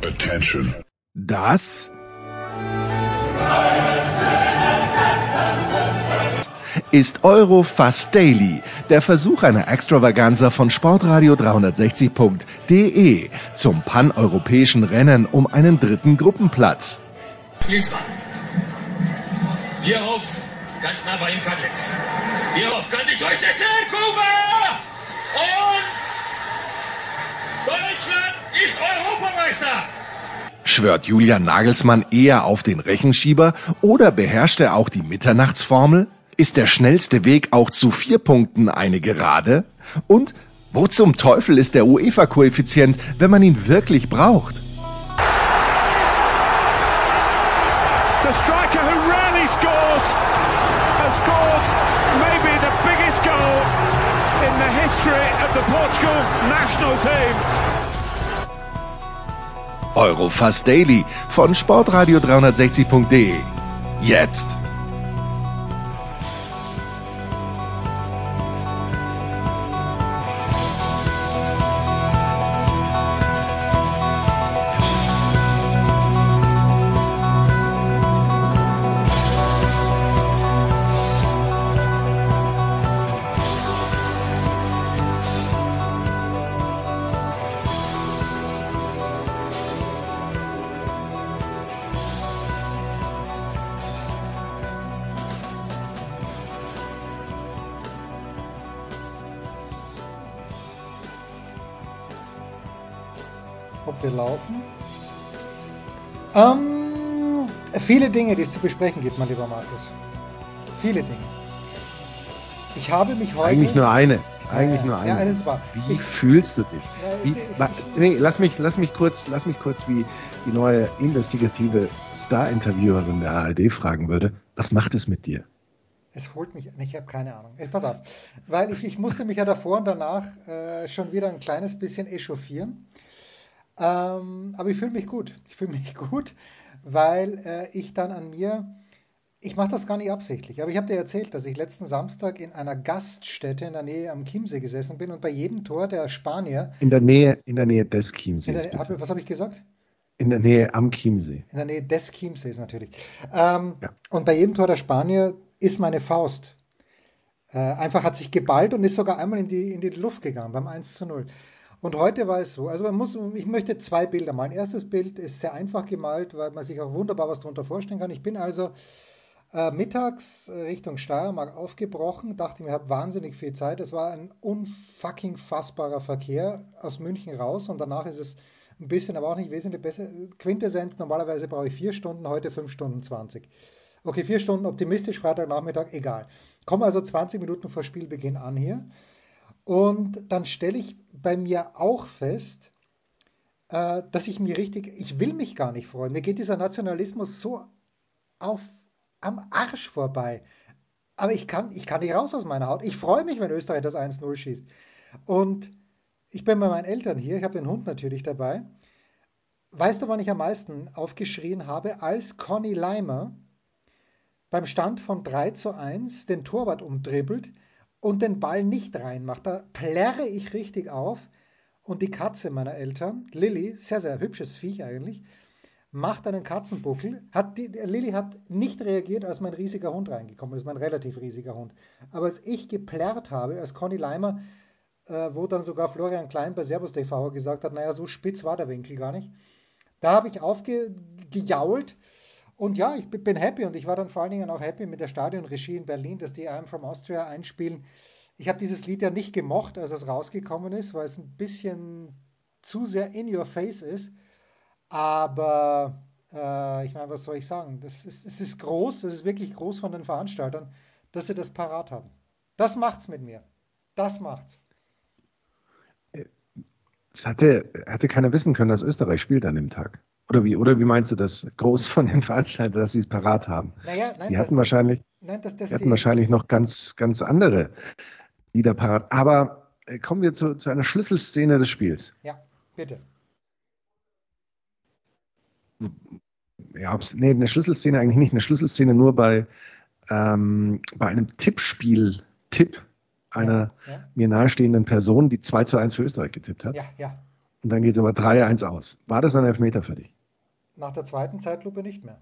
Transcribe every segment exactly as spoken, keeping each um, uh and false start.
Attention. Das ist Eurofast Daily, der Versuch einer Extravaganza von Sportradio dreihundertsechzig Punkt de zum paneuropäischen Rennen um einen dritten Gruppenplatz. Klinsmann. Hierauf ganz nah bei ihm Kadlitz. Hierauf kann sich durchsetzen, Kuba! Und Deutschland ist Europameister! Schwört Julian Nagelsmann eher auf den Rechenschieber oder beherrscht er auch die Mitternachtsformel? Ist der schnellste Weg auch zu vier Punkten eine Gerade? Und wo zum Teufel ist der UEFA-Koeffizient, wenn man ihn wirklich braucht? The striker who rarely scores has scored maybe the biggest goal in the history of the Portugal national team. Eurofast Daily von Sportradio dreihundertsechzig Punkt de. Jetzt! Ob wir laufen? Ähm, viele Dinge, die es zu besprechen gibt, mein lieber Markus. Viele Dinge. Ich habe mich heute... Eigentlich nur eine. Eigentlich ja, nur eine. Ja, eines war. Wie ich, fühlst du dich? Ja, Wie, ich, ich, wa, nee, lass mich, lass mich kurz, lass mich kurz wie die neue investigative Star-Interviewerin der A R D fragen würde. Was macht es mit dir? Es holt mich, ich habe keine Ahnung. Pass auf, weil ich, ich musste mich ja davor und danach äh, schon wieder ein kleines bisschen echauffieren. Ähm, aber ich fühle mich gut. Ich fühle mich gut, weil äh, ich dann an mir, ich mache das gar nicht absichtlich, aber ich habe dir erzählt, dass ich letzten Samstag in einer Gaststätte in der Nähe am Chiemsee gesessen bin und bei jedem Tor der Spanier... In der Nähe, in der Nähe des Chiemsees. In der, hab, was habe ich gesagt? In der Nähe am Chiemsee. In der Nähe des Chiemsees natürlich. Ähm, ja. Und bei jedem Tor der Spanier ist meine Faust. Äh, einfach hat sich geballt und ist sogar einmal in die, in die Luft gegangen beim eins zu null. Und heute war es so, also man muss, ich möchte zwei Bilder malen. Erstes Bild ist sehr einfach gemalt, weil man sich auch wunderbar was darunter vorstellen kann. Ich bin also äh, mittags Richtung Steiermark aufgebrochen, dachte mir, ich habe wahnsinnig viel Zeit. Es war ein unfucking fassbarer Verkehr aus München raus und danach ist es ein bisschen, aber auch nicht wesentlich besser. Quintessenz, normalerweise brauche ich vier Stunden, heute fünf Stunden zwanzig. Okay, vier Stunden optimistisch, Freitagnachmittag, egal. Komme also zwanzig Minuten vor Spielbeginn an hier. Und dann stelle ich bei mir auch fest, äh, dass ich mich richtig, ich will mich gar nicht freuen. Mir geht dieser Nationalismus so auf, am Arsch vorbei. Aber ich kann, ich kann nicht raus aus meiner Haut. Ich freue mich, wenn Österreich das eins null schießt. Und ich bin bei meinen Eltern hier, ich habe den Hund natürlich dabei. Weißt du, wann ich am meisten aufgeschrien habe? Als Conny Leimer beim Stand von drei zu eins den Torwart umdribbelt und den Ball nicht reinmacht. Da plärre ich richtig auf und die Katze meiner Eltern, Lilly, sehr, sehr hübsches Viech eigentlich, macht einen Katzenbuckel. Hat die, Lilly hat nicht reagiert, als mein riesiger Hund reingekommen ist, mein relativ riesiger Hund. Aber als ich geplärrt habe, als Conny Leimer, äh, wo dann sogar Florian Klein bei Servus T V gesagt hat, naja, so spitz war der Winkel gar nicht. Da habe ich aufgejault. Und ja, ich bin happy und ich war dann vor allen Dingen auch happy mit der Stadionregie in Berlin, dass die I Am From Austria einspielen. Ich habe dieses Lied ja nicht gemocht, als es rausgekommen ist, weil es ein bisschen zu sehr in your face ist. Aber äh, ich meine, was soll ich sagen? Das ist, es ist groß, das ist wirklich groß von den Veranstaltern, dass sie das parat haben. Das macht's mit mir. Das macht's. Es hatte, hatte keiner wissen können, dass Österreich spielt an dem Tag. Oder wie, oder wie meinst du das? Groß von den Veranstaltern, dass sie es parat haben? Naja, nein, die das, hatten wahrscheinlich, nein, das, das die hatten die, wahrscheinlich noch ganz, ganz andere Lieder parat. Aber äh, kommen wir zu, zu einer Schlüsselszene des Spiels. Ja, bitte. Ja, ob's, nee, eine Schlüsselszene eigentlich nicht. Eine Schlüsselszene nur bei, ähm, bei einem Tippspiel-Tipp einer ja, ja. mir nahestehenden Person, die zwei zu eins für Österreich getippt hat. Ja, ja. Und dann geht es aber drei eins aus. War das ein Elfmeter für dich? Nach der zweiten Zeitlupe nicht mehr.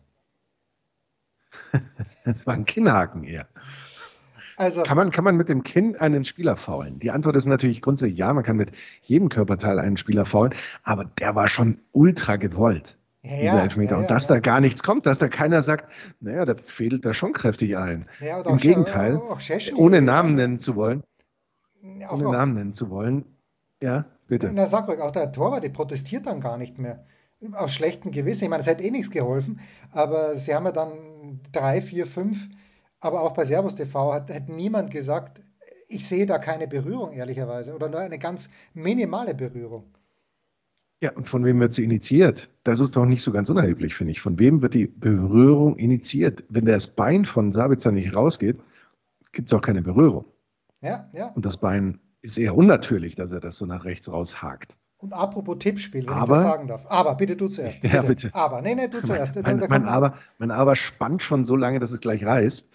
Das war ein Kinnhaken eher. Also, Kann man, kann man mit dem Kinn einen Spieler faulen? Die Antwort ist natürlich grundsätzlich ja, man kann mit jedem Körperteil einen Spieler faulen, aber der war schon ultra gewollt, ja, dieser ja, Elfmeter. ja, Und ja, dass ja. da gar nichts kommt, dass da keiner sagt, naja, der fädelt da schon kräftig ein. Ja, oder Im auch, Gegenteil, auch Szczęsny, ohne ja, Namen nennen zu wollen, auch, ohne auch, Namen nennen zu wollen, ja, bitte. na, sag ruhig, auch der Torwart, der protestiert dann gar nicht mehr. Aus schlechtem Gewissen. Ich meine, es hätte eh nichts geholfen, aber sie haben ja dann drei, vier, fünf, aber auch bei Servus T V hat, hat niemand gesagt, ich sehe da keine Berührung, ehrlicherweise, oder nur eine ganz minimale Berührung. Ja, und von wem wird sie initiiert? Das ist doch nicht so ganz unerheblich, finde ich. Von wem wird die Berührung initiiert? Wenn das Bein von Sabitzer nicht rausgeht, gibt es auch keine Berührung. Ja, ja. Und das Bein ist eher unnatürlich, dass er das so nach rechts raushakt. Und apropos Tippspiel, wenn ich das Aber, sagen darf. Aber, bitte du zuerst. ja, Bitte. bitte. Aber, nee, nee, du zuerst. Da, Mein, da mein, kommt- Aber, mein Aber spannt schon so lange, dass es gleich reißt.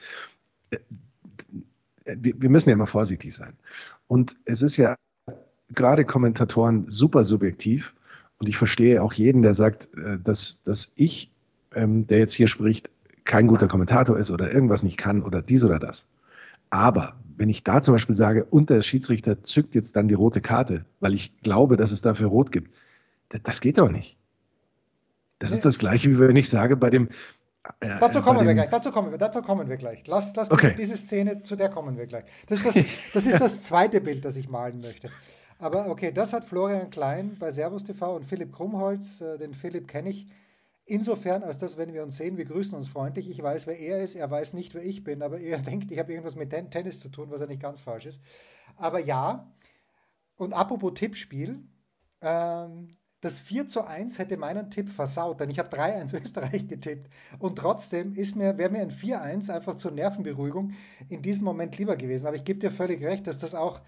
Wir, wir müssen ja immer vorsichtig sein. Und es ist ja gerade Kommentatoren super subjektiv. Und ich verstehe auch jeden, der sagt, äh, dass, dass ich, ähm, der jetzt hier spricht, kein guter Kommentator ist oder irgendwas nicht kann oder dies oder das. Aber wenn ich da zum Beispiel sage, und der Schiedsrichter zückt jetzt dann die rote Karte, weil ich glaube, dass es dafür rot gibt, das, das geht doch nicht. Das ist das Gleiche, wie wenn ich sage, bei dem. Äh, Dazu bei kommen wir dem, gleich, dazu kommen wir, dazu kommen wir gleich. Lass, lass Okay. diese Szene, zu der kommen wir gleich. Das ist das, das ist das zweite Bild, das ich malen möchte. Aber okay, das hat Florian Klein bei Servus T V und Philipp Krumholz, äh, den Philipp kenne ich insofern, als dass, wenn wir uns sehen, wir grüßen uns freundlich. Ich weiß, wer er ist, er weiß nicht, wer ich bin, aber er denkt, ich habe irgendwas mit Ten Tennis zu tun, was ja nicht ganz falsch ist. Aber ja, und apropos Tippspiel, ähm, das vier zu eins hätte meinen Tipp versaut, denn ich habe drei eins Österreich getippt. Und trotzdem ist mir, wäre mir ein vier eins einfach zur Nervenberuhigung in diesem Moment lieber gewesen. Aber ich gebe dir völlig recht, dass das auch.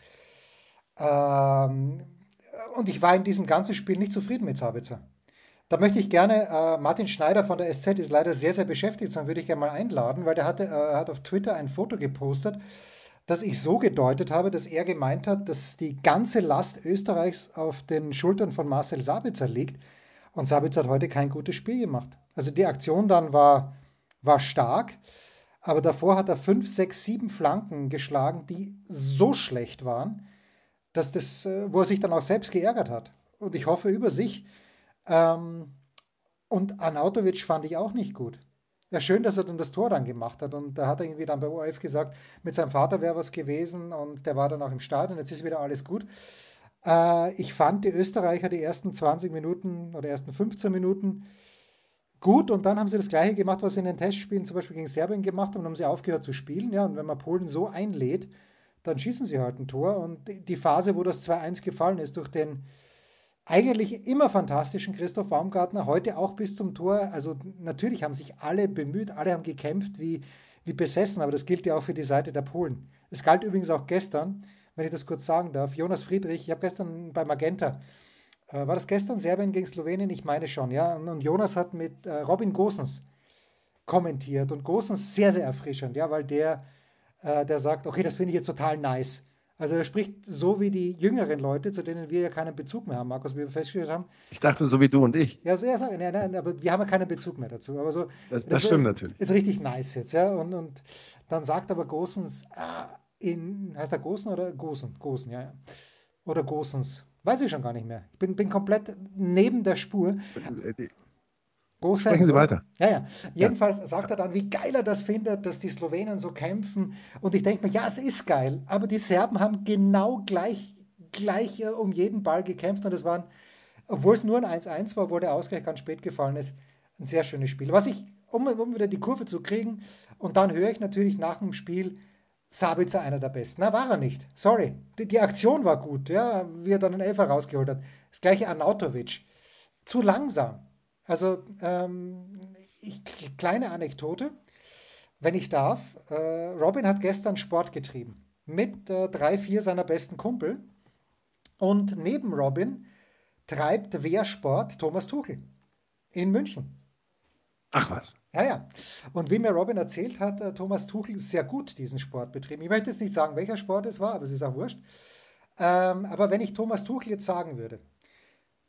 Ähm, und ich war in diesem ganzen Spiel nicht zufrieden mit Sabitzer. Da möchte ich gerne, äh, Martin Schneider von der S Z ist leider sehr, sehr beschäftigt, dann würde ich gerne mal einladen, weil der hatte, äh, hat auf Twitter ein Foto gepostet, das ich so gedeutet habe, dass er gemeint hat, dass die ganze Last Österreichs auf den Schultern von Marcel Sabitzer liegt. Und Sabitzer hat heute kein gutes Spiel gemacht. Also die Aktion dann war, war stark, aber davor hat er fünf, sechs, sieben Flanken geschlagen, die so schlecht waren, dass das, äh, wo er sich dann auch selbst geärgert hat. Und ich hoffe über sich. Ähm, und Arnautovic fand ich auch nicht gut. Ja, schön, dass er dann das Tor dann gemacht hat. Und da hat er irgendwie dann bei O R F gesagt, mit seinem Vater wäre was gewesen und der war dann auch im Stadion. Jetzt ist wieder alles gut. Äh, ich fand die Österreicher die ersten zwanzig Minuten oder ersten fünfzehn Minuten gut und dann haben sie das Gleiche gemacht, was sie in den Testspielen zum Beispiel gegen Serbien gemacht haben und haben sie aufgehört zu spielen. Ja, und wenn man Polen so einlädt, dann schießen sie halt ein Tor. Und die Phase, wo das zwei eins gefallen ist, durch den eigentlich immer fantastischen Christoph Baumgartner, heute auch bis zum Tor. Also natürlich haben sich alle bemüht, alle haben gekämpft wie, wie besessen, aber das gilt ja auch für die Seite der Polen. Es galt übrigens auch gestern, wenn ich das kurz sagen darf, Jonas Friedrich, ich habe gestern bei Magenta, äh, war das gestern Serbien gegen Slowenien? Ich meine schon, ja. Und, und Jonas hat mit äh, Robin Gosens kommentiert und Gosens sehr, sehr erfrischend, ja, weil der, äh, der sagt, okay, das finde ich jetzt total nice. Also er spricht so wie die jüngeren Leute, zu denen wir ja keinen Bezug mehr haben, Markus, wie wir festgestellt haben. Ich dachte, so wie du und ich. Ja, sehr, sehr, nein, nein, aber wir haben ja keinen Bezug mehr dazu. Aber so, Das, das stimmt natürlich. Ist richtig nice jetzt, ja. Und, und dann sagt aber Gosens, ah, in, heißt er Gosen oder Gosen? Gosen, ja, ja. Oder Gosens. Weiß ich schon gar nicht mehr. Ich bin, bin komplett neben der Spur. Gosens, Sprechen Sie oder? weiter. Ja, ja. Jedenfalls ja. sagt er dann, wie geil er das findet, dass die Slowenen so kämpfen. Und ich denke mir, ja, es ist geil. Aber die Serben haben genau gleich, gleich um jeden Ball gekämpft. Und es waren, obwohl es nur ein eins eins war, obwohl der Ausgleich ganz spät gefallen ist, ein sehr schönes Spiel. Was ich, um, um wieder die Kurve zu kriegen, und dann höre ich natürlich nach dem Spiel, Sabitzer einer der Besten. Na, war er nicht. Sorry. Die, die Aktion war gut, ja, wie er dann einen Elfer rausgeholt hat. Das gleiche Arnautovic. Zu langsam. Also, ähm, ich, kleine Anekdote, wenn ich darf. Äh, Robin hat gestern Sport getrieben mit äh, drei, vier seiner besten Kumpel. Und neben Robin treibt Wehrsport Thomas Tuchel in München. Ach was. Ja, ja. Und wie mir Robin erzählt hat, äh, Thomas Tuchel sehr gut diesen Sport betrieben. Ich möchte jetzt nicht sagen, welcher Sport es war, aber es ist auch wurscht. Ähm, aber wenn ich Thomas Tuchel jetzt sagen würde,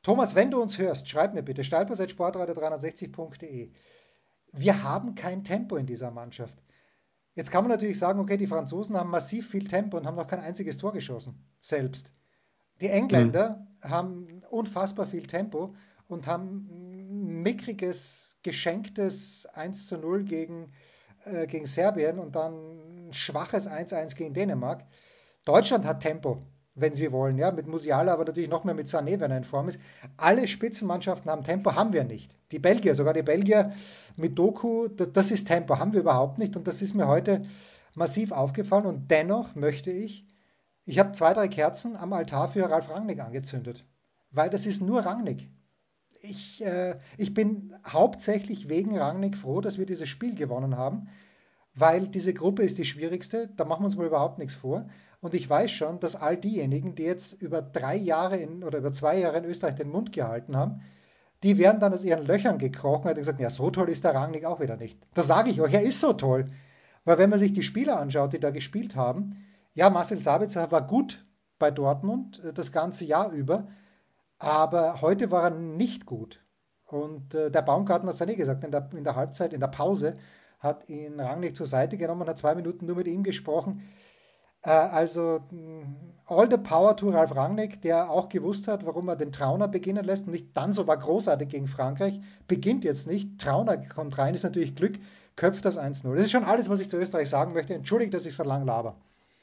Thomas, wenn du uns hörst, schreib mir bitte, steilpass at sportradio dreihundertsechzig punkt de. Wir haben kein Tempo in dieser Mannschaft. Jetzt kann man natürlich sagen, okay, die Franzosen haben massiv viel Tempo und haben noch kein einziges Tor geschossen, selbst. Die Engländer hm. haben unfassbar viel Tempo und haben ein mickriges, geschenktes eins zu null gegen, äh, gegen Serbien und dann ein schwaches eins eins gegen Dänemark. Deutschland hat Tempo, wenn sie wollen, ja, mit Musiala, aber natürlich noch mehr mit Sané, wenn er in Form ist. Alle Spitzenmannschaften haben Tempo, haben wir nicht. Die Belgier, sogar die Belgier mit Doku, das, das ist Tempo, haben wir überhaupt nicht und das ist mir heute massiv aufgefallen und dennoch möchte ich, ich habe zwei, drei Kerzen am Altar für Ralf Rangnick angezündet, weil das ist nur Rangnick. Ich, äh, ich bin hauptsächlich wegen Rangnick froh, dass wir dieses Spiel gewonnen haben, weil diese Gruppe ist die schwierigste, da machen wir uns mal überhaupt nichts vor. Und ich weiß schon, dass all diejenigen, die jetzt über drei Jahre in, oder über zwei Jahre in Österreich den Mund gehalten haben, die werden dann aus ihren Löchern gekrochen und gesagt, ja, so toll ist der Rangnick auch wieder nicht. Da sage ich euch, er ist so toll. Weil wenn man sich die Spieler anschaut, die da gespielt haben, ja, Marcel Sabitzer war gut bei Dortmund das ganze Jahr über, aber heute war er nicht gut. Und äh, der Baumgartner hat es ja nie gesagt, in der, in der Halbzeit, in der Pause, hat ihn Rangnick zur Seite genommen und hat zwei Minuten nur mit ihm gesprochen. Äh, also all the power to Ralf Rangnick, der auch gewusst hat, warum er den Trauner beginnen lässt und nicht dann so war großartig gegen Frankreich, beginnt jetzt nicht. Trauner kommt rein, ist natürlich Glück, köpft das eins null. Das ist schon alles, was ich zu Österreich sagen möchte. Entschuldigt, dass ich so lang laber.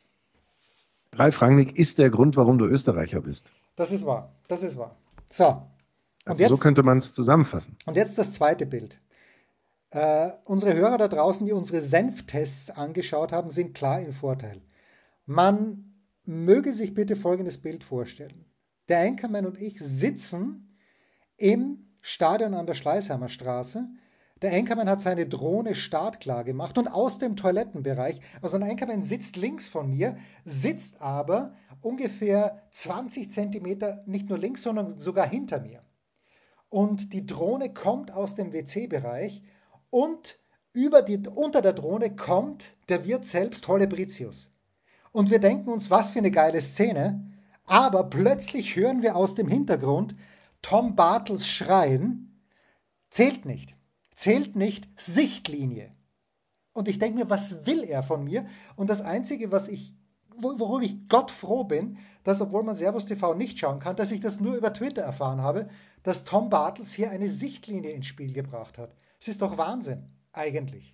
Ralf Rangnick ist der Grund, warum du Österreicher bist. Das ist wahr, das ist wahr. So, und also jetzt, so könnte man es zusammenfassen. Und jetzt das zweite Bild. Äh, unsere Hörer da draußen, die unsere Senftests angeschaut haben, sind klar im Vorteil. Man möge sich bitte folgendes Bild vorstellen. Der Anchorman und ich sitzen im Stadion an der Schleißheimer Straße. Der Anchorman hat seine Drohne startklar gemacht und aus dem Toilettenbereich, also ein Anchorman sitzt links von mir, sitzt aber ungefähr zwanzig Zentimeter nicht nur links, sondern sogar hinter mir. Und die Drohne kommt aus dem W C-Bereich und über die, unter der Drohne kommt der Wirt selbst, Hollebritius. Und wir denken uns, was für eine geile Szene, aber plötzlich hören wir aus dem Hintergrund Tom Bartels schreien, zählt nicht, zählt nicht, Sichtlinie. Und ich denke mir, was will er von mir? Und das Einzige, was ich, worüber ich Gott froh bin, dass, obwohl man Servus T V nicht schauen kann, dass ich das nur über Twitter erfahren habe, dass Tom Bartels hier eine Sichtlinie ins Spiel gebracht hat. Es ist doch Wahnsinn, eigentlich.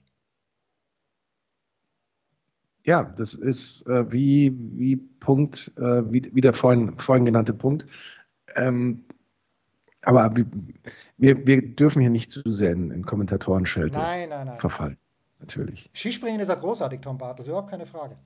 Ja, das ist äh, wie, wie Punkt, äh, wie, wie der vorhin, vorhin genannte Punkt. Ähm, aber wir, wir dürfen hier nicht zu sehr in, in Kommentatorenschelte nein, nein, nein. verfallen. Natürlich. Skispringen ist ja großartig, Tom Bartels, überhaupt keine Frage.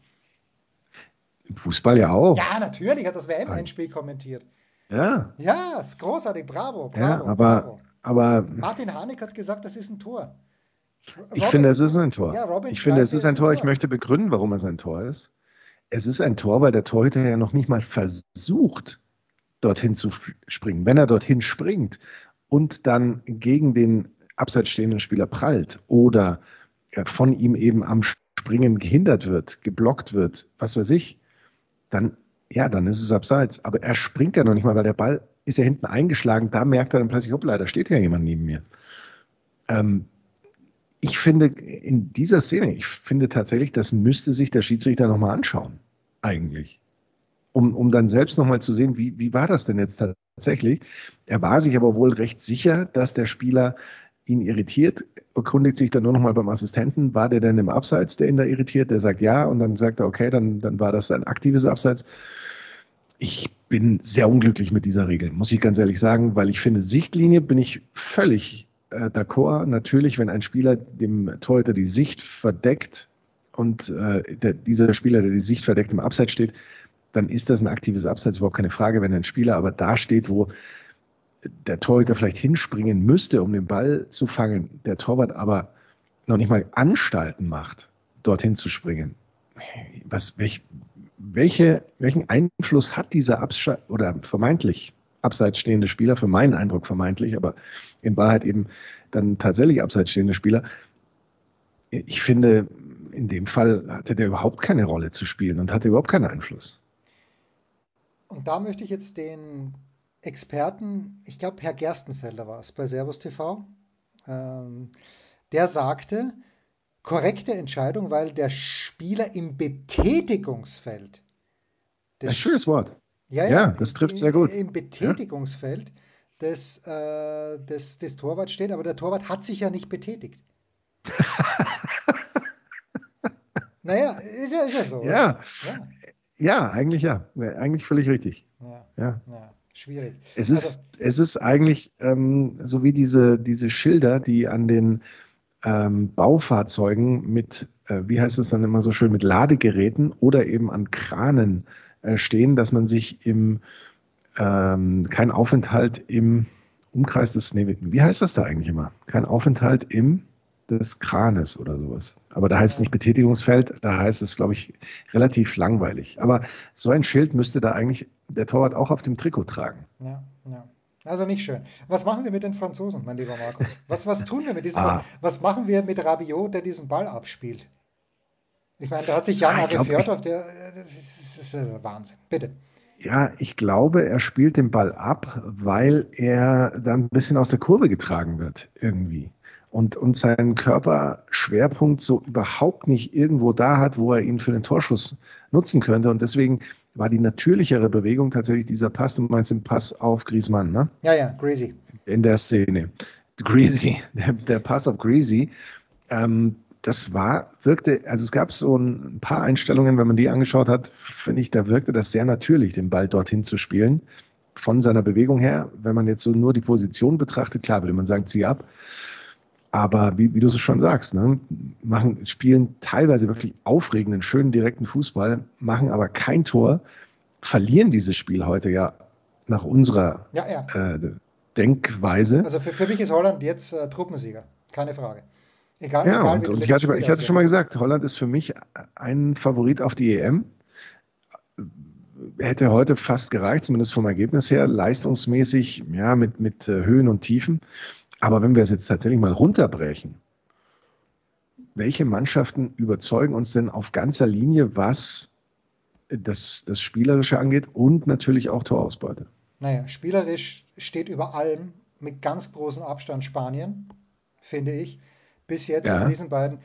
Im Fußball ja auch. Ja, natürlich hat das W M-Endspiel kommentiert. Ja. Ja, ist großartig, bravo, bravo. Ja, aber, bravo. aber Martin Harnik hat gesagt, das ist ein Tor. Ich Robin, finde, es ist ein Tor. Ja, Robin ich finde, es ist ein Tor. Tor. Ich möchte begründen, warum es ein Tor ist. Es ist ein Tor, weil der Torhüter ja noch nicht mal versucht, dorthin zu springen. Wenn er dorthin springt und dann gegen den abseits stehenden Spieler prallt oder von ihm eben am Springen gehindert wird, geblockt wird, was weiß ich, dann, ja, dann ist es abseits. Aber er springt ja noch nicht mal, weil der Ball ist ja hinten eingeschlagen. Da merkt er dann plötzlich, hoppla, da steht ja jemand neben mir. Ähm, Ich finde in dieser Szene, ich finde tatsächlich, das müsste sich der Schiedsrichter nochmal anschauen, eigentlich. Um, um dann selbst nochmal zu sehen, wie, wie war das denn jetzt tatsächlich? Er war sich aber wohl recht sicher, dass der Spieler ihn irritiert, erkundigt sich dann nur nochmal beim Assistenten, war der denn im Abseits, der ihn da irritiert? Der sagt ja und dann sagt er, okay, dann, dann war das ein aktives Abseits. Ich bin sehr unglücklich mit dieser Regel, muss ich ganz ehrlich sagen, weil ich finde, Sichtlinie bin ich völlig d'accord, natürlich, wenn ein Spieler dem Torhüter die Sicht verdeckt und äh, der, dieser Spieler, der die Sicht verdeckt, im Abseits steht, dann ist das ein aktives Abseits, überhaupt keine Frage. Wenn ein Spieler aber da steht, wo der Torhüter vielleicht hinspringen müsste, um den Ball zu fangen, der Torwart aber noch nicht mal Anstalten macht, dorthin zu springen, was, welch, welche, welchen Einfluss hat dieser Abseits oder vermeintlich abseits stehende Spieler, für meinen Eindruck vermeintlich, aber in Wahrheit eben dann tatsächlich abseits stehende Spieler. Ich finde, in dem Fall hatte der überhaupt keine Rolle zu spielen und hatte überhaupt keinen Einfluss. Und da möchte ich jetzt den Experten, ich glaube, Herr Gerstenfelder war es bei Servus T V, ähm, der sagte, korrekte Entscheidung, weil der Spieler im Betätigungsfeld Ein des, schönes Wort. ja, ja, Ja, das trifft sehr gut. im Ja? Betätigungsfeld des, äh, des, des Torwarts steht, aber der Torwart hat sich ja nicht betätigt. Naja, ist ja, ist ja so, oder? Ja, Ja, ja, eigentlich ja. Ja, eigentlich völlig richtig. ja, Ja. ja, schwierig. Es Also, ist, es ist eigentlich ähm, so wie diese, diese Schilder, die an den ähm, Baufahrzeugen mit, äh, wie heißt es dann immer so schön, mit Ladegeräten oder eben an Kranen äh, stehen, dass man sich im ähm, kein Aufenthalt im Umkreis des, nee, wie heißt das da eigentlich immer? Kein Aufenthalt im des Kranes oder sowas. Aber da heißt es ja, nicht Betätigungsfeld, da heißt es, glaube ich, relativ langweilig. Aber so ein Schild müsste da eigentlich der Torwart auch auf dem Trikot tragen. ja, ja. Also nicht schön. Was machen wir mit den Franzosen, mein lieber Markus? Was, was tun wir mit diesen Franzosen? Ah, Was machen wir mit Rabiot, der diesen Ball abspielt? Ich meine, da hat sich Jan ah, ich glaube, ich, Arefjordov, der, das ist, das ist äh, Wahnsinn. Bitte. ja, ich glaube, er spielt den Ball ab, weil er da ein bisschen aus der Kurve getragen wird, irgendwie. Und, und seinen Körperschwerpunkt so überhaupt nicht irgendwo da hat, wo er ihn für den Torschuss nutzen könnte. Und deswegen war die natürlichere Bewegung tatsächlich dieser Pass. Du meinst den Pass auf Griezmann, ne? Ja, ja, Greasy. In der Szene. Greasy, der, der Pass auf Greasy. Ähm, das war, wirkte, also es gab so ein paar Einstellungen, wenn man die angeschaut hat, finde ich, da wirkte das sehr natürlich, den Ball dorthin zu spielen. Von seiner Bewegung her, wenn man jetzt so nur die Position betrachtet, klar würde man sagen, zieh ab. Aber wie, wie du es schon sagst, ne, machen, spielen teilweise wirklich aufregenden, schönen, direkten Fußball, machen aber kein Tor, verlieren dieses Spiel heute ja nach unserer Ja, ja. äh, Denkweise. Also für, für mich ist Holland jetzt äh, Truppensieger. Keine Frage. Egal, Ja, egal wie und, die und ich letzten hatte, Spiele ich hatte schon mal ausgehen. gesagt, Holland ist für mich ein Favorit auf die E M. Hätte heute fast gereicht, zumindest vom Ergebnis her, leistungsmäßig, ja, mit, mit äh, Höhen und Tiefen. Aber wenn wir es jetzt tatsächlich mal runterbrechen, welche Mannschaften überzeugen uns denn auf ganzer Linie, was das, das Spielerische angeht und natürlich auch Torausbeute? Naja, spielerisch steht über allem mit ganz großem Abstand Spanien, finde ich, bis jetzt von Ja, diesen beiden.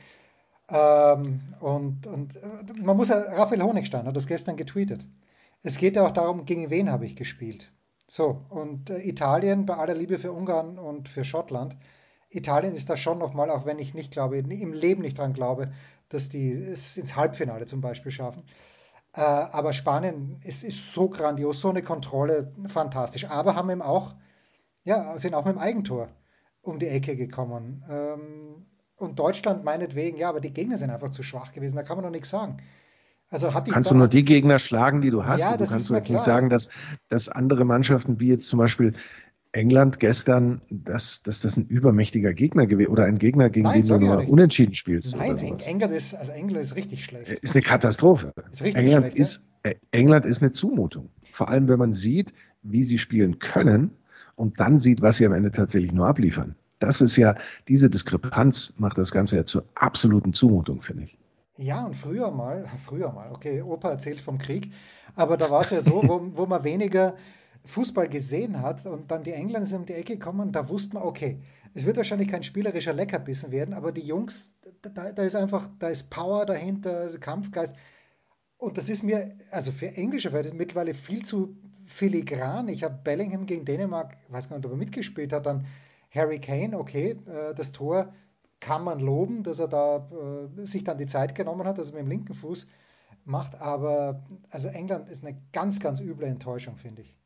Ähm, und, und äh, man muss ja, Raphael Honigstein hat das gestern getweetet. Es geht ja auch darum, gegen wen habe ich gespielt. So, und äh, Italien, bei aller Liebe für Ungarn und für Schottland, Italien ist da schon nochmal, auch wenn ich nicht glaube, im Leben nicht dran glaube, dass die es ins Halbfinale zum Beispiel schaffen. Äh, aber Spanien ist, ist so grandios, so eine Kontrolle, fantastisch. Aber haben eben auch, ja, sind auch mit dem Eigentor um die Ecke gekommen. Ähm, und Deutschland meinetwegen, ja, aber die Gegner sind einfach zu schwach gewesen, da kann man doch nichts sagen. Also hatte ich kannst du nur da, die Gegner schlagen, die du hast. ja, Und du das kannst ist so mir jetzt nicht klar. sagen, dass, dass andere Mannschaften, wie jetzt zum Beispiel England gestern, dass, dass das ein übermächtiger Gegner gewesen oder ein Gegner, gegen Nein, den du sage ich ja nur nicht. unentschieden spielst oder Nein, Eng sowas. England ist, also England ist richtig schlecht. Ist eine Katastrophe. Ist richtig England schlecht, ja. ist, äh, England ist eine Zumutung. Vor allem, wenn man sieht, wie sie spielen können und dann sieht, was sie am Ende tatsächlich nur abliefern. Das ist ja, diese Diskrepanz macht das Ganze ja zur absoluten Zumutung, finde ich. Ja, und früher mal, früher mal, okay, Opa erzählt vom Krieg, aber da war es ja so, wo, wo man weniger Fußball gesehen hat und dann die Engländer sind um die Ecke gekommen, da wusste man, okay, es wird wahrscheinlich kein spielerischer Leckerbissen werden, aber die Jungs, da, da ist einfach, da ist Power dahinter, Kampfgeist. Und das ist mir, also für englische Verhältnisse mittlerweile viel zu filigran. Ich habe Bellingham gegen Dänemark, weiß gar nicht, ob er mitgespielt hat, dann Harry Kane, okay, äh, das Tor kann man loben, dass er da äh, sich dann die Zeit genommen hat, dass er mit dem linken Fuß macht, aber also England ist eine ganz, ganz üble Enttäuschung, finde ich.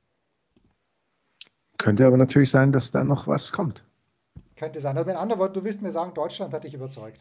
Könnte aber natürlich sein, dass da noch was kommt. Könnte sein. Also mit anderen Worten, du wirst mir sagen, Deutschland hat dich überzeugt.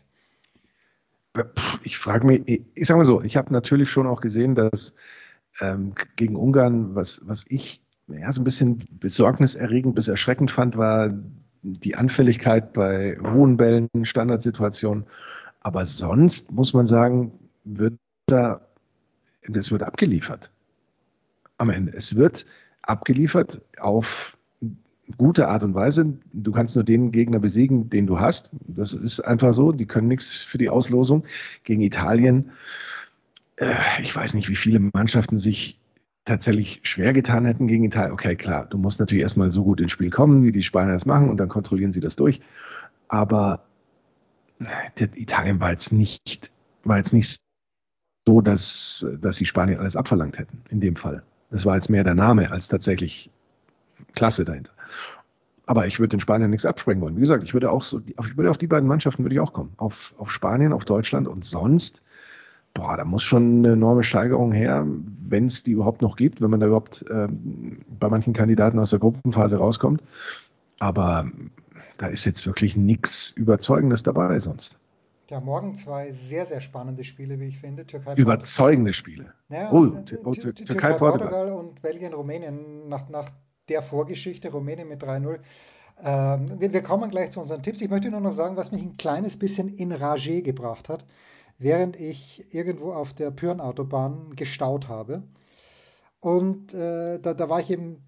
Pff, Ich frage mich, ich, ich sage mal so, ich habe natürlich schon auch gesehen, dass ähm, gegen Ungarn, was, was ich ja, so ein bisschen besorgniserregend bis erschreckend fand, war die Anfälligkeit bei hohen Bällen, Standardsituationen. Aber sonst muss man sagen, wird da, es wird abgeliefert am Ende. Es wird abgeliefert auf gute Art und Weise. Du kannst nur den Gegner besiegen, den du hast. Das ist einfach so. Die können nichts für die Auslosung. Gegen Italien, äh, ich weiß nicht, wie viele Mannschaften sich tatsächlich schwer getan hätten gegen Italien. Okay, klar, du musst natürlich erstmal so gut ins Spiel kommen, wie die Spanier das machen und dann kontrollieren sie das durch. Aber der Italien war jetzt nicht, war jetzt nicht so, dass, dass die Spanier alles abverlangt hätten, in dem Fall. Das war jetzt mehr der Name als tatsächlich Klasse dahinter. Aber ich würde den Spaniern nichts absprengen wollen. Wie gesagt, ich würde auch so, ich würde auf die beiden Mannschaften würde ich auch kommen. Auf, auf Spanien, auf Deutschland und sonst, boah, da muss schon eine enorme Steigerung her, wenn es die überhaupt noch gibt, wenn man da überhaupt ähm, bei manchen Kandidaten aus der Gruppenphase rauskommt. Aber da ist jetzt wirklich nichts Überzeugendes dabei sonst. Ja, morgen zwei sehr, sehr spannende Spiele, wie ich finde. Türkei, Überzeugende Spiele. Naja, Oh, äh, Tü- oh, Tü- Tü- Tü- Türkei, Portugal. Portugal und Belgien, Rumänien nach, nach der Vorgeschichte, Rumänien mit drei null. Ähm, wir, wir kommen gleich zu unseren Tipps. Ich möchte nur noch sagen, was mich ein kleines bisschen in Rage gebracht hat, während ich irgendwo auf der Pyhrn-Autobahn gestaut habe. Und äh, da, da war ich im,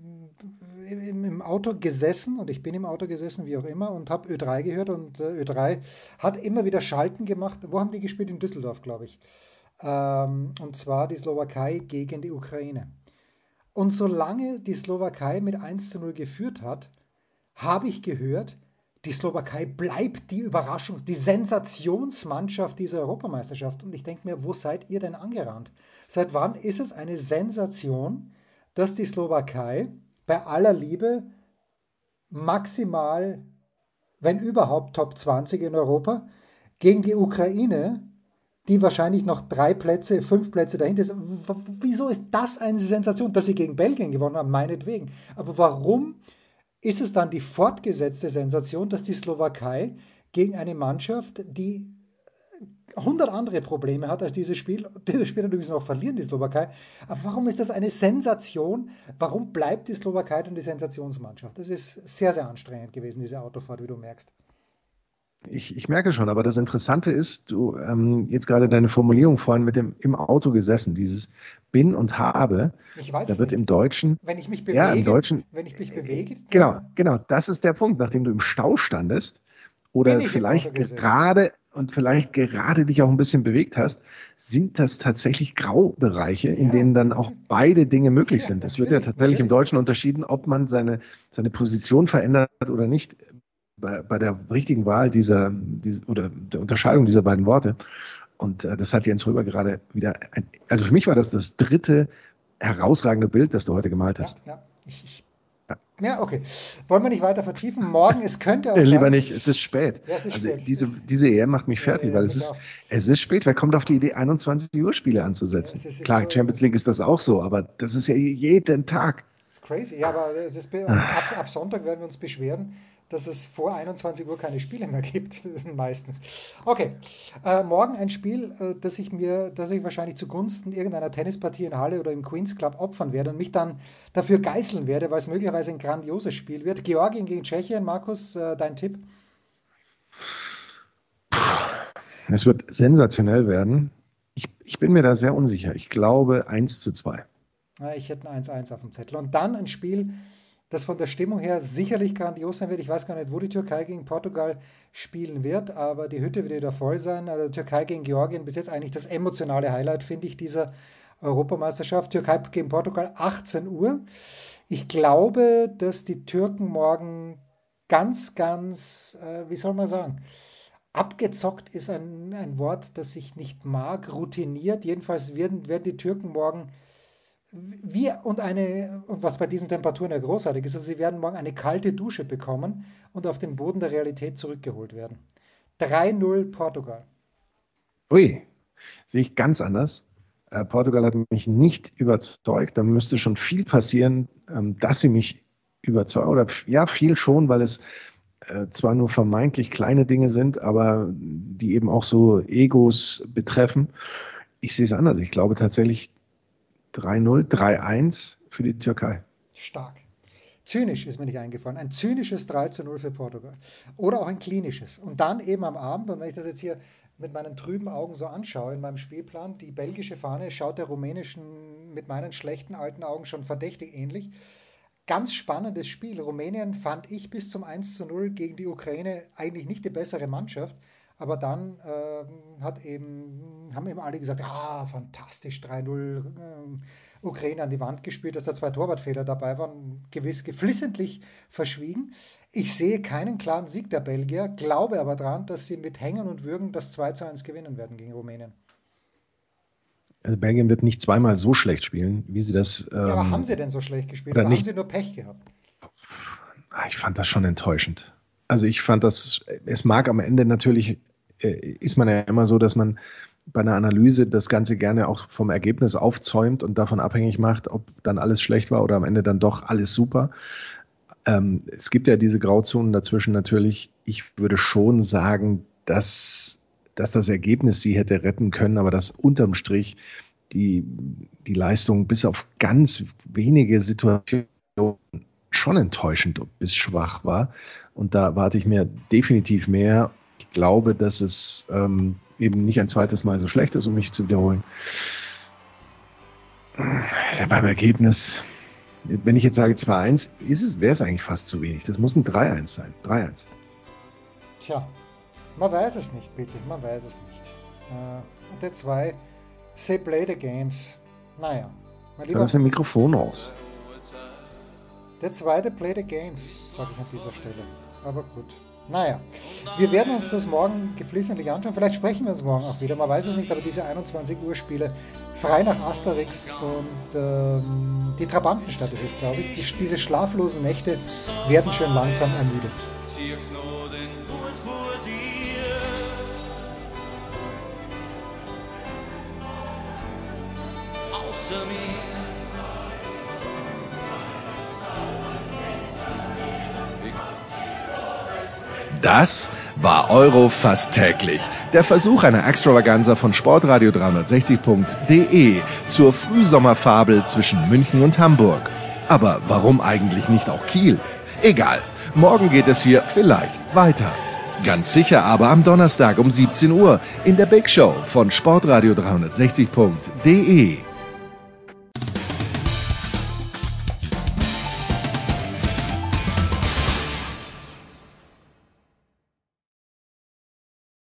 im, im Auto gesessen und ich bin im Auto gesessen, wie auch immer, und habe Ö drei gehört und äh, Ö drei hat immer wieder Schalten gemacht. Wo haben die gespielt? In Düsseldorf, glaube ich. Ähm, und zwar die Slowakei gegen die Ukraine. Und solange die Slowakei mit eins zu null geführt hat, habe ich gehört, die Slowakei bleibt die Überraschung, die Sensationsmannschaft dieser Europameisterschaft. Und ich denke mir, wo seid ihr denn angerannt? Seit wann ist es eine Sensation, dass die Slowakei bei aller Liebe maximal, wenn überhaupt, Top zwanzig in Europa gegen die Ukraine, die wahrscheinlich noch drei Plätze, fünf Plätze dahinter ist. W- Wieso ist das eine Sensation? Dass sie gegen Belgien gewonnen haben, meinetwegen. Aber warum ist es dann die fortgesetzte Sensation, dass die Slowakei gegen eine Mannschaft, die hundert andere Probleme hat als dieses Spiel, dieses Spiel natürlich noch verlieren, die Slowakei. Aber warum ist das eine Sensation? Warum bleibt die Slowakei dann die Sensationsmannschaft? Das ist sehr, sehr anstrengend gewesen, diese Autofahrt, wie du merkst. Ich, ich merke schon, aber das Interessante ist, du ähm, jetzt gerade deine Formulierung vorhin mit dem im Auto gesessen, dieses bin und habe, Ich weiß da es wird nicht. im Deutschen, Wenn ich mich ja, im bewege, Deutschen, wenn ich mich bewege, genau, dann genau, das ist der Punkt, nachdem du im Stau standest bin oder ich im Auto vielleicht gesessen. gerade und vielleicht gerade dich auch ein bisschen bewegt hast, sind das tatsächlich Graubereiche, in Ja, denen dann auch beide Dinge möglich ja, sind. Es wird ja natürlich, tatsächlich im natürlich. Deutschen unterschieden, ob man seine, seine Position verändert oder nicht bei, bei der richtigen Wahl dieser, dieser oder der Unterscheidung dieser beiden Worte. Und äh, das hat Jens Röber gerade wieder, ein, also für mich war das das dritte herausragende Bild, das du heute gemalt Ja, hast. ja, ich, ich, ja, okay. Wollen wir nicht weiter vertiefen? Morgen, es könnte auch Äh, Lieber sein, nicht, es ist spät. ja, es ist Also spät. diese, diese E M macht mich Ja, ja, fertig, ja, weil es mich ist, auch. es ist spät. Wer kommt auf die Idee, einundzwanzig Uhr Spiele Ja, anzusetzen? es ist, es ist Klar, so, Champions League ist das auch so, aber das ist ja jeden Tag. es ist crazy. Ja, aber das ist, ab, ab Sonntag werden wir uns beschweren, dass es vor einundzwanzig Uhr keine Spiele mehr gibt, meistens. Okay, äh, morgen ein Spiel, äh, das ich mir, das ich wahrscheinlich zugunsten irgendeiner Tennispartie in Halle oder im Queen's Club opfern werde und mich dann dafür geißeln werde, weil es möglicherweise ein grandioses Spiel wird. Georgien gegen Tschechien, Markus, äh, dein Tipp? Es wird sensationell werden. Ich, ich bin mir da sehr unsicher. Ich glaube eins zu zwei. Ja, ich hätte ein eins eins auf dem Zettel. Und dann ein Spiel, das von der Stimmung her sicherlich grandios sein wird. Ich weiß gar nicht, wo die Türkei gegen Portugal spielen wird, aber die Hütte wird wieder voll sein. Also Türkei gegen Georgien, bis jetzt eigentlich das emotionale Highlight, finde ich, dieser Europameisterschaft. Türkei gegen Portugal, achtzehn Uhr. Ich glaube, dass die Türken morgen ganz, ganz, äh, wie soll man sagen, abgezockt ist ein, ein Wort, das ich nicht mag, routiniert. Jedenfalls werden, werden die Türken morgen wie und eine, und was bei diesen Temperaturen ja großartig ist, aber sie werden morgen eine kalte Dusche bekommen und auf den Boden der Realität zurückgeholt werden. drei null Portugal. Ui, sehe ich ganz anders. Äh, Portugal hat mich nicht überzeugt. Da müsste schon viel passieren, ähm, dass sie mich überzeugen. Oder ja, viel schon, weil es äh, zwar nur vermeintlich kleine Dinge sind, aber die eben auch so Egos betreffen. Ich sehe es anders. Ich glaube tatsächlich drei null, drei eins für die Türkei. Stark. Zynisch ist mir nicht eingefallen. Ein zynisches drei zu null für Portugal. Oder auch ein klinisches. Und dann eben am Abend, und wenn ich das jetzt hier mit meinen trüben Augen so anschaue in meinem Spielplan, die belgische Fahne schaut der rumänischen mit meinen schlechten alten Augen schon verdächtig ähnlich. Ganz spannendes Spiel. Rumänien fand ich bis zum eins zu null gegen die Ukraine eigentlich nicht die bessere Mannschaft. Aber dann äh, hat eben, haben eben alle gesagt, ah, fantastisch, drei null, äh, Ukraine an die Wand gespielt, dass da zwei Torwartfehler dabei waren, gewiss geflissentlich verschwiegen. Ich sehe keinen klaren Sieg der Belgier, glaube aber daran, dass sie mit Hängen und Würgen das zwei zu eins gewinnen werden gegen Rumänien. Also Belgien wird nicht zweimal so schlecht spielen, wie sie das... Ähm, ja, aber haben sie denn so schlecht gespielt? Oder Oder nicht? Haben sie nur Pech gehabt? Ich fand das schon enttäuschend. Also ich fand das, es mag am Ende natürlich, äh, ist man ja immer so, dass man bei einer Analyse das Ganze gerne auch vom Ergebnis aufzäumt und davon abhängig macht, ob dann alles schlecht war oder am Ende dann doch alles super. Ähm, es gibt ja diese Grauzonen dazwischen natürlich. Ich würde schon sagen, dass, dass das Ergebnis sie hätte retten können, aber dass unterm Strich die, die Leistung bis auf ganz wenige Situationen schon enttäuschend bis schwach war. Und da warte ich mir definitiv mehr. Ich glaube, dass es ähm, eben nicht ein zweites Mal so schlecht ist, um mich zu wiederholen. Ja, beim Ergebnis, wenn ich jetzt sage zwei eins, ist es, wäre es eigentlich fast zu wenig. Das muss ein drei eins sein. drei eins. Tja, man weiß es nicht, bitte. Man weiß es nicht. Äh, und der zwei, say play the games. Naja, mein Lieber, das ein Mikrofon aus. Der zweite Play the Games, sage ich an dieser Stelle. Aber gut. Naja, wir werden uns das morgen geflissentlich anschauen. Vielleicht sprechen wir uns morgen auch wieder. Man weiß es nicht, aber diese einundzwanzig Uhr Spiele frei nach Asterix und ähm, die Trabantenstadt ist es, glaube ich. Die, diese schlaflosen Nächte werden schön langsam ermüdet. Das war Euro fast täglich. Der Versuch einer Extravaganza von sportradio dreihundertsechzig punkt de zur Frühsommerfabel zwischen München und Hamburg. Aber warum eigentlich nicht auch Kiel? Egal, morgen geht es hier vielleicht weiter. Ganz sicher aber am Donnerstag um siebzehn Uhr in der Big Show von sportradio dreihundertsechzig punkt de.